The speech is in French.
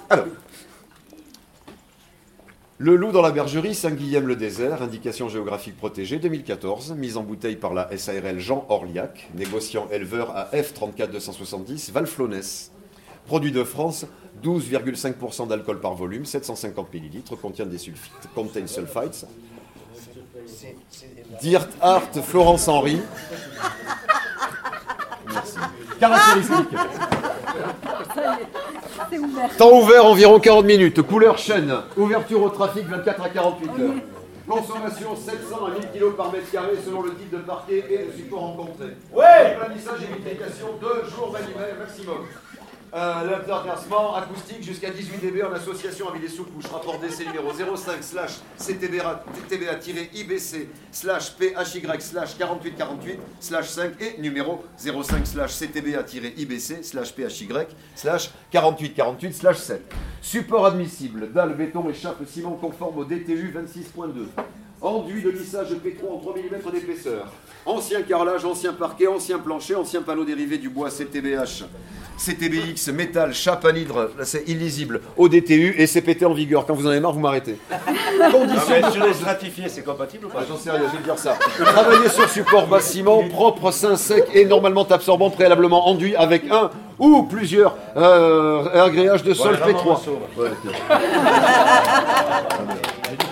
Alors, le loup dans la bergerie, Saint-Guilhem-le-Désert, indication géographique protégée, 2014, mise en bouteille par la SARL Jean Orliac, négociant éleveur à F34270, Valflonès. Produit de France, 12,5% d'alcool par volume, 750 ml, contient des sulfites, contain sulfites. Dirt Art Florence Henry. Merci. Caractéristique. Temps ouvert environ 40 minutes. Couleur chêne. Ouverture au trafic 24 à 48 heures. Consommation 700 à 1000 kg par mètre carré selon le type de parquet et le support rencontré. Ouais. Planissage et vitrification 2 jours maximum. L'intéressement acoustique jusqu'à 18 dB en association avec des sous-couches. Rapport d'essai numéro 05/CTBA-PHY/4848/5 et numéro 05/CTBA-IBC/PHY/4848/7. Support admissible, dalle, béton, échappe, ciment conforme au DTU 26.2. Enduit de lissage pétron en 3 mm d'épaisseur. Ancien carrelage, ancien parquet, ancien plancher, ancien panneau dérivé du bois CTBH. CTBX, métal, chape anhydre, là c'est illisible, ODTU et CPT en vigueur. Quand vous en avez marre, vous m'arrêtez. Conditions sur les stratifiés, c'est compatible ou pas? J'en sais rien, je vais dire ça. Travailler sur support bas ciment, propre, sain, sec et normalement absorbant, préalablement enduit avec un ou plusieurs agréages de sol P3.